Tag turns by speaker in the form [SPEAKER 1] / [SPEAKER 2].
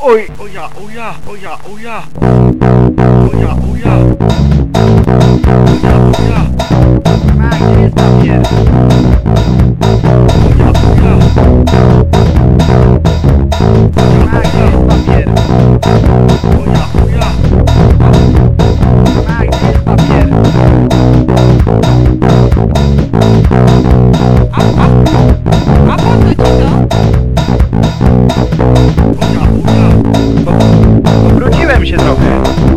[SPEAKER 1] Oj, o ja, o ja, o ja, o ja. O ja, o ja. O ja, o ja.
[SPEAKER 2] A, gdzie jest papier?
[SPEAKER 1] O ja, o ja.
[SPEAKER 2] A, gdzie jest papier?
[SPEAKER 1] O ja, o ja.
[SPEAKER 2] A, gdzie jest papier?
[SPEAKER 3] A po co ci to?
[SPEAKER 1] O ja, o ja.
[SPEAKER 2] Obróciłem się trochę.